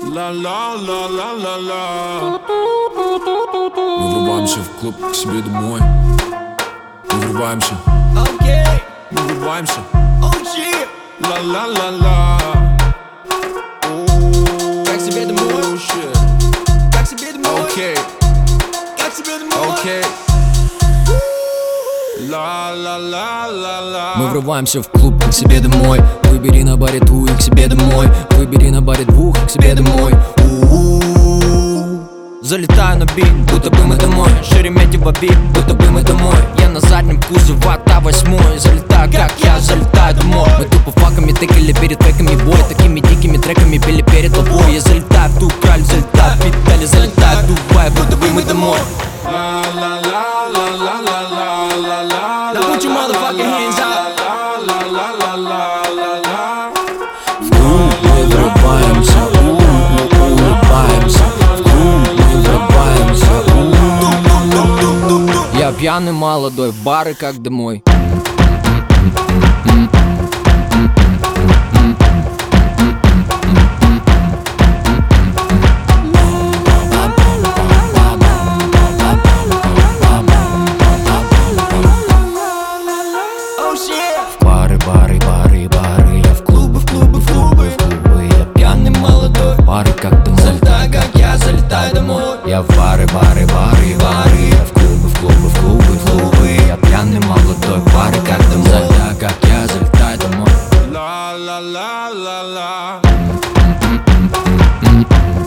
Ла-ла-ла-ла-ла-ла. Мы врубаемся в клуб к себе домой. Мы врубаемся. Мы врубаемся. Ла-ла-ла-ла. Как себе домой? Как себе домой? Окей. Как себе домой? Окей. Ла-ла-ла-ла-ла. Мы врываемся в клуб к себе домой. Выбери на баре двух к себе домой. Выбери на баре двух к себе домой. Залетаю на бит, будто бы мы домой. Шереметьево бит, будто бы мы домой. Я на заднем кузове АТА-8. Залетаю, как я залетаю домой. Мы тупо факами тыкали перед треками бой. Такими дикими треками пели перед толпой. Я залетаю в ту краль, залетаю в Петали, залетаю в Дубай, будто бы мы домой. Ла-ла-ла-ла-ла-ла-ла-ла. Now put your motherfucking hands up. Ла-ла-ла-ла-ла-ла-ла. В клуб мы врываемся, улыбаемся. В клуб мы врываемся, Я пьяный молодой, в бары как домой. Бары, я в клубы, я пьяный молодой, в бары как домой. Залетаю, как я залетаю домой. Я в бары, я в клубы, я пьяный молодой, в бары как домой. Залетаю, как я залетаю домой. Ла-ла-ла-ла-ла.